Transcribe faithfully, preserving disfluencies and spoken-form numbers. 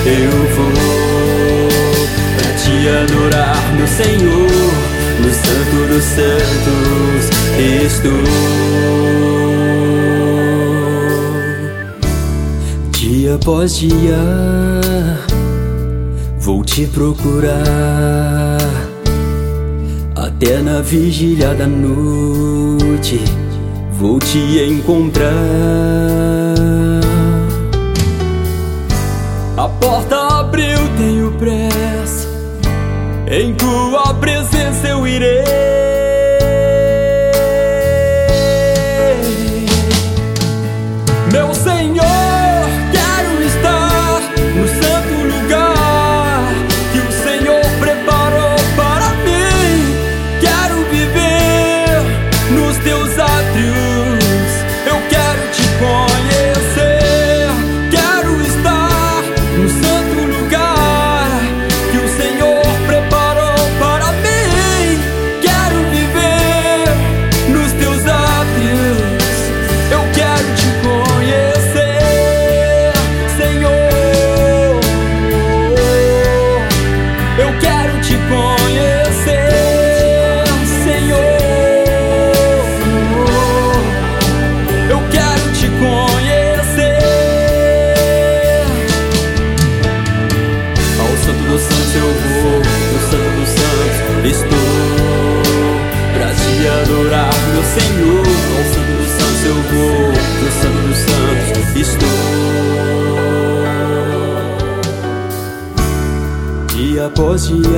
eu vou pra te adorar, meu Senhor. No Santo dos Santos estou. Dia após dia vou te procurar, até na vigília da noite vou te encontrar. A porta abriu, tenho pressa, em tua presença eu irei. Meu Senhor, quero estar no santo lugar que o Senhor preparou para mim. Quero viver nos teus átrios, eu quero te conhecer. Quero estar no santo lugar que o Senhor preparou para mim. Quero viver nos teus átrios, eu quero te conhecer, Senhor. Eu quero te conhecer, Senhor. Eu quero te conhecer. Ao Santo dos Santos eu vou, no Santo dos Santos estou, pra te adorar, meu Senhor. Ao Santo dos Santos eu vou, no Santo dos Santos estou. Dia após dia